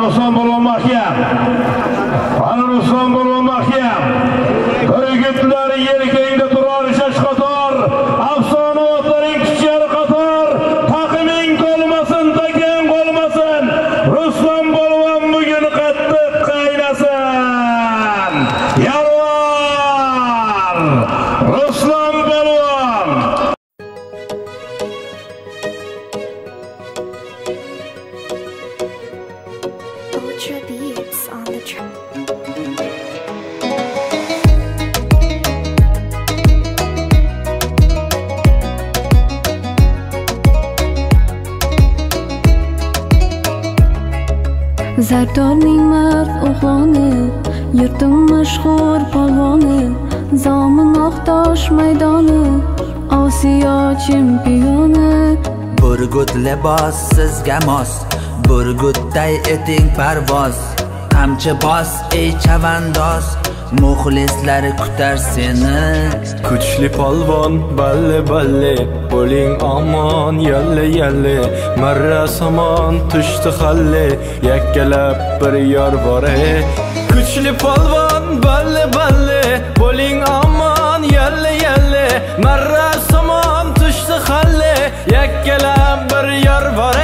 Ruslan bo'lgan mahkam. Ana Ruslan bo'lgan mahkam. Yigitlar yelkangda turar shash qator, afsona otlaring kuchari qator, taqiming qolmasin, takan qolmasin. Ruslan bo'lgan bugun qattiq qaynasin. Yalvar! Ruslan bo'lgan. Ultra beats on the track. Zardorning mard o'g'loni, yurtim mashhur polvoni, Zomin Oqtosh maydoni, Osiyo chempioni. Burgut libos sizga mos, burgutday eting parvoz, qamchi bos ey chavandoz, muxlislar kutar seni. Kuchli polvon balle balle, bo'ling omon yalle yalle, marra samon tushdi xalle, yakkalab bir yor bor ey. Kuchli polvon balle balle, bo'ling omon yalle yalle, marra samon tushdi xalle, yakkalab bir yor bor ey.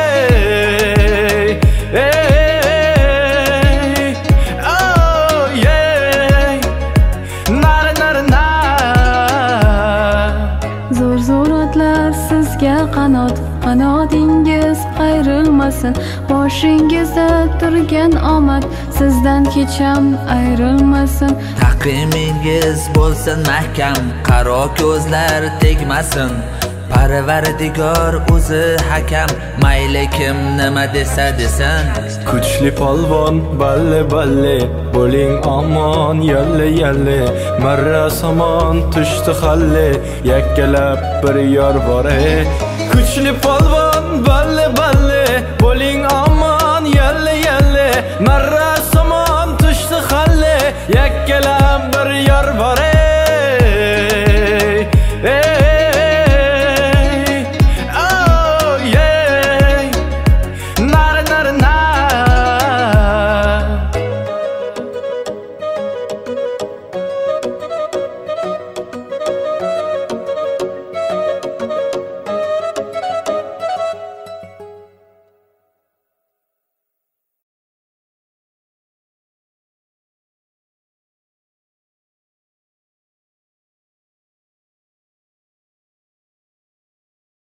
Qanotingiz qayrilmasin, boshingizda turgan omad sizdan hecham ayrilmasin. Taqimingiz bo'lsin mahkam, qaro ko'zlar tegmasin. Parvardigor o'zi hakam, mayli kim nima desa desin. Kuchli polvon balle balle, bo'ling omon yalle yalle, marra samon tushdi xalle, yakkalab bir yor bor ey. Kuchli polvon balle balle, bo'ling omon yalle yalle, marra samon tushdi xalle, yakkalab bir yor bor ey.